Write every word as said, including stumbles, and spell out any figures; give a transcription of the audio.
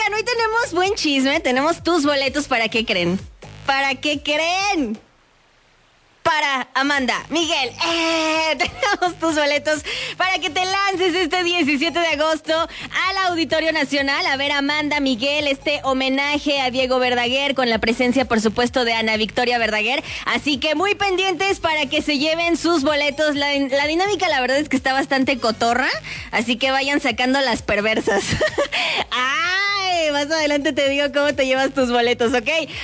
Oigan, hoy tenemos buen chisme, tenemos tus boletos, ¿para qué creen? ¿Para qué creen? Para Amanda, Miguel, ¡eh! Tenemos tus boletos para que te lances este diecisiete de agosto al Auditorio Nacional a ver a Amanda, Miguel, este homenaje a Diego Verdaguer con la presencia, por supuesto, de Ana Victoria Verdaguer. Así que muy pendientes para que se lleven sus boletos. La, la dinámica, la verdad, es que está bastante cotorra, así que vayan sacando las perversas. ¡Ay! Más adelante te digo cómo te llevas tus boletos, ¿ok?